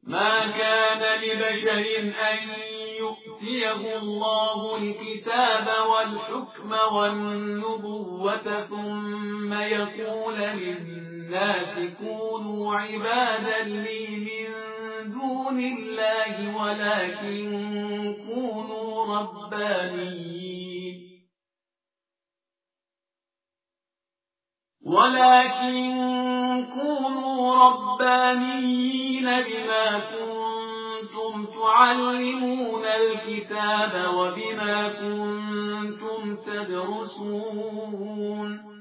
ما كان لبشر أن يؤتيه الله الكتاب والحكم والنبوة ثم يقول للناس كونوا عبادا لي من دون الله ولكن كونوا ربانيين بما كنتم تعلمون الكتاب وبما كنتم تدرسون